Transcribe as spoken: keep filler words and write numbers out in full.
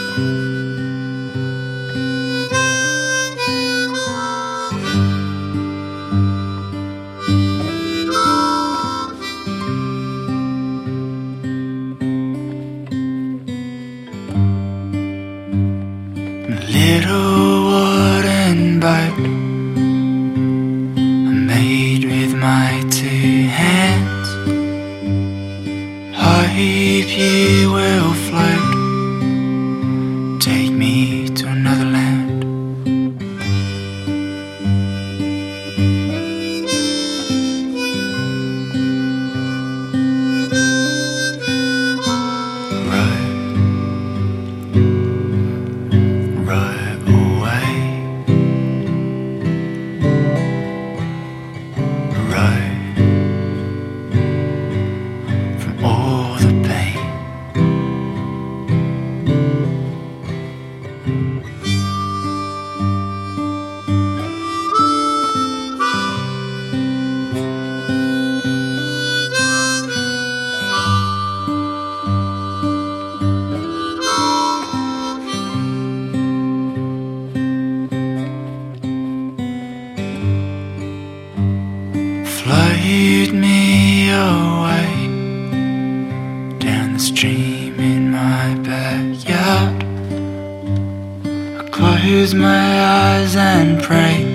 Little wooden boat I made with my two hands. Hope you will float, take me to another land. Float me away down the stream in my backyard. I close my eyes and pray